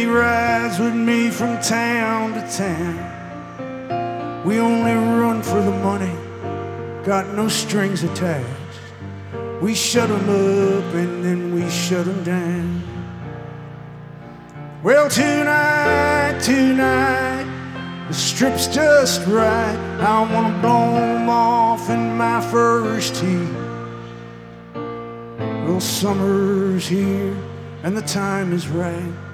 he rides with me from town to town. We only run for the money, got no strings attached. We shut him up and then we shut him down. Well, tonight, the strip's just right. I wanna blow 'em off in my first tee. Well, summer's here and the time is right.